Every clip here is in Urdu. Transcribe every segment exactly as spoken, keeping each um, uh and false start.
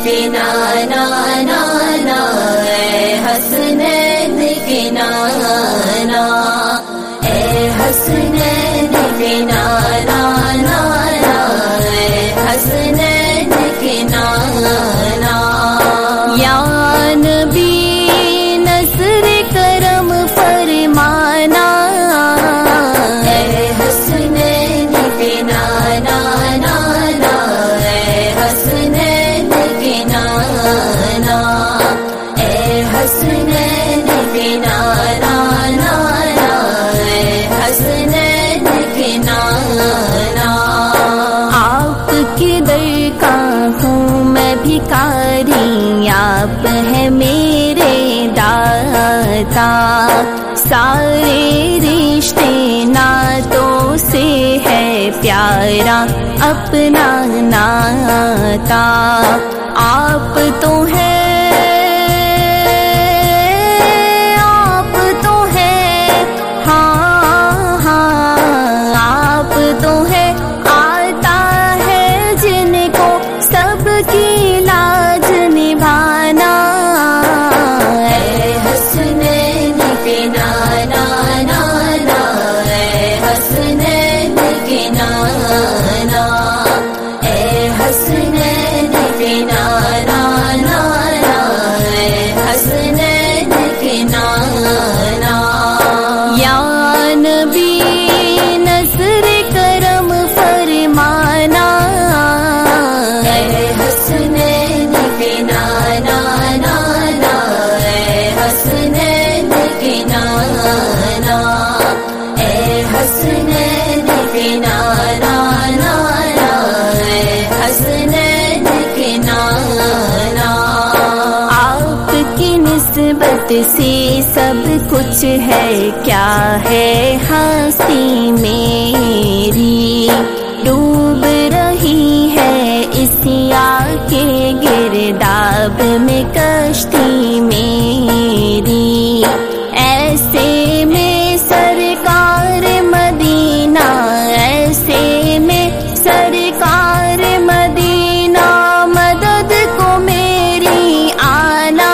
کے نانا نانا اے حسنین کے نانا اے حسنین کے نانا نانا اے حسنین کے نانا یا نبی نصر کرم فرمانا اے حسنین کے نانا نانا اے حسنین کے نانا اے حسنین کے نانا نانا اے حسنین کے نانا آپ کے در کا ہوں میں بھکاری آپ ہے میرے داتا سارے رشتے ناتوں سے ہے پیارا اپنا ناتا آپ تو ہے آپ تو ہے ہاں ہاں آپ تو ہے آتا ہے جن کو سب کی لاج نبھانا اے حسنین کے نانا نانا اے حسنین کے نانا اے حسنین کے نانا نانا اے حسنین کے نانا یا نبی نصر کرم فرمانا اے حسنین کے نانا نانا اے حسنین کے نانا اے حسنین کے نانا نانا اے حسنین کے نانا آپ کی نسبت سے سب کچھ ہے کیا ہے ہستی میری ڈوب رہی ہے اسیا کے گرداب میں کشتی میری ایسے میں سرکار مدینہ ایسے میں سرکار مدینہ مدد کو میری آنا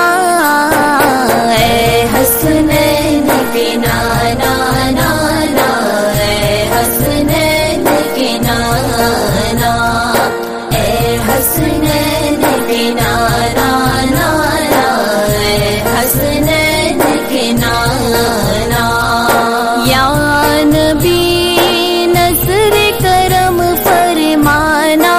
اے حسنین کے نانا نانا اے حسنین کے نانا اے حسنین کے نانا نانا اے حسنین کے نانا یا نبی نصر کرم فرمانا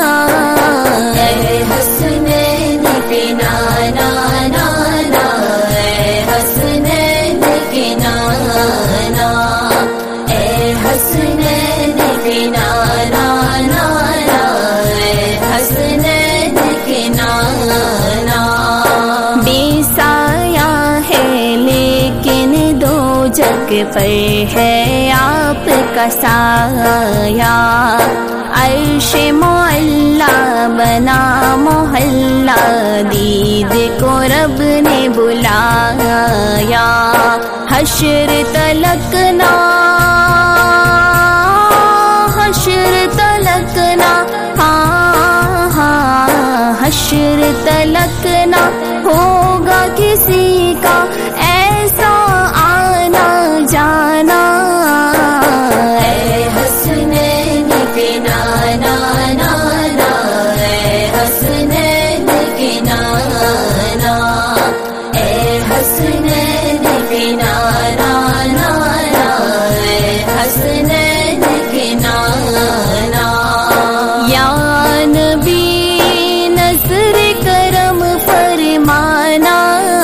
اے حسنین کے نانا نانا اے حسنین کے نانا اے حسنین کے نانا نانا اے حسنین کے نانا بے سایہ ہے لیکن دو جگ پر ہے آپ کا سایہ عرش معلا بنا محلہ دید کو رب نے بلایا حشر تلک نہ حشر تلک نہ ہاں ہاں حشر تلک نہ ہوگا کسی کا ایسا آنا جانا اے حسنین کے نانا نانا اے حسنین کے نانا اے حسنین کے نانا نانا اے حسنین کے نانا یا نبی نصر کرم فرمانا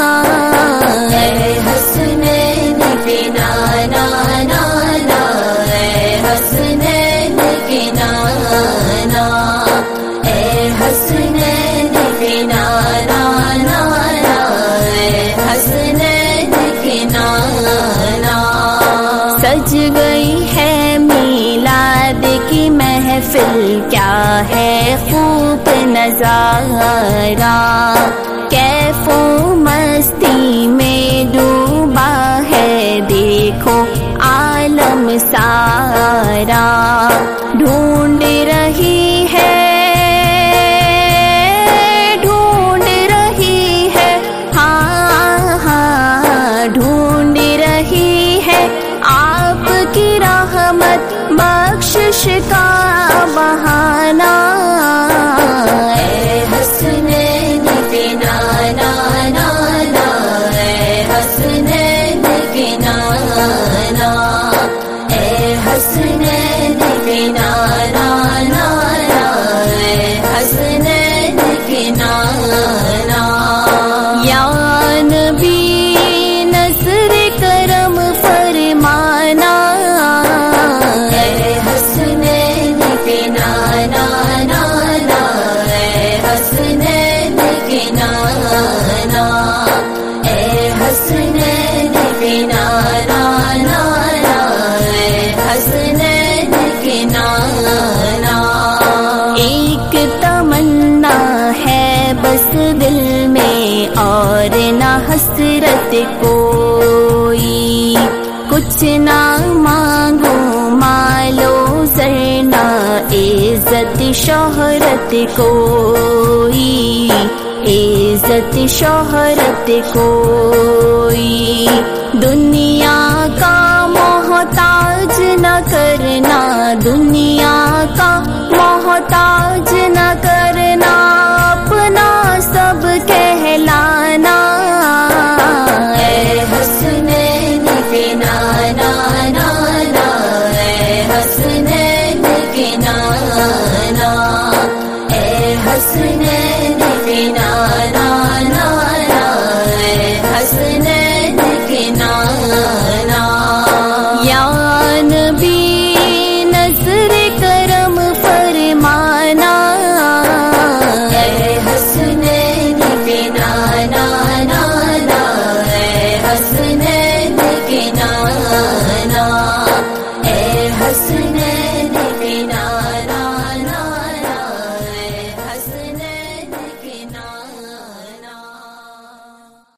اے حسنین کے نانا نانا اے حسنین کے نانا اے حسنین کے نانا نانا اے حسنین کے نانا سج گئی ہے میلاد کی محفل کیا ہے خوب نظارہ کیف و مستی میں ڈوبا ہے دیکھو عالم سارا ڈھونڈ رہی ہے ڈھونڈ شہرت کوئی، کچھ نہ مانگو مالو زرنا عزت شہرت کوئی، عزت شہرت کوئی، دنیا کا محتاج نہ کرنا، دنیا کا محتاج نہ کرنا، اپنا سب کہلانا، اے حسنین کے نانا نانا، اے حسنین کے نانا، اے حسنین